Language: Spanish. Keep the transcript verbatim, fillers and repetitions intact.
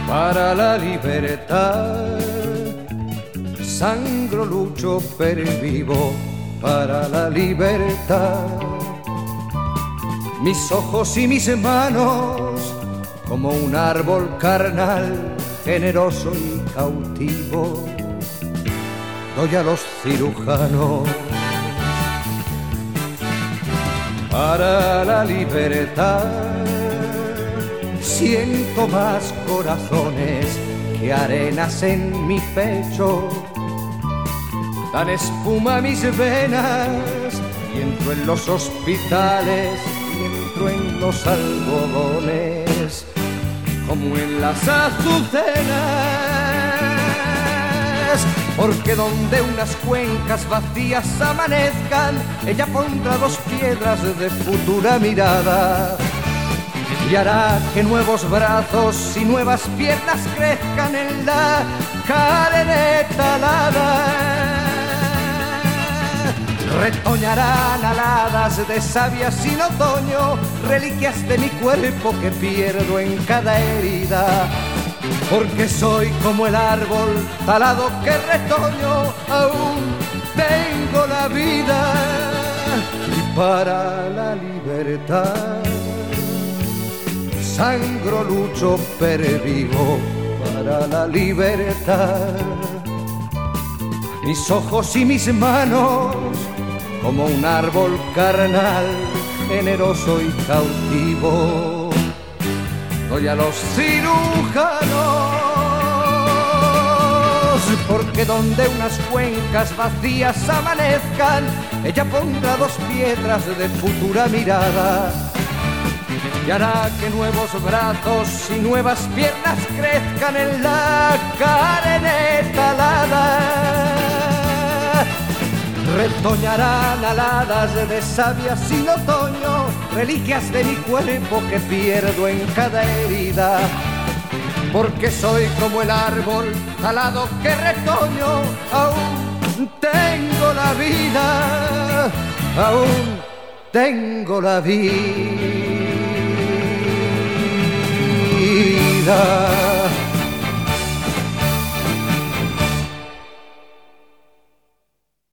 para la libertad. Sangro, lucho, pervivo para la libertad. Mis ojos y mis manos como un árbol carnal, generoso y cautivo, doy a los cirujanos para la libertad. Siento más corazones que arenas en mi pecho, dan espuma a mis venas y entro en los hospitales y entro en los algodones como en las azucenas, porque donde unas cuencas vacías amanezcan, ella pondrá dos piedras de futura mirada y hará que nuevos brazos y nuevas piernas crezcan en la carne talada. Retoñarán aladas de savia sin otoño, reliquias de mi cuerpo que pierdo en cada herida, porque soy como el árbol talado que retoño, aún tengo la vida. Y para la libertad sangro, lucho, pervivo para la libertad. Mis ojos y mis manos como un árbol carnal, generoso y cautivo, doy a los cirujanos, porque donde unas cuencas vacías amanezcan, ella pondrá dos piedras de futura mirada y hará que nuevos brazos y nuevas piernas crezcan en la carne talada. Retoñarán aladas de savia sin otoño, reliquias de mi cuerpo que pierdo en cada herida, porque soy como el árbol talado que retoño, aún tengo la vida, aún tengo la vida.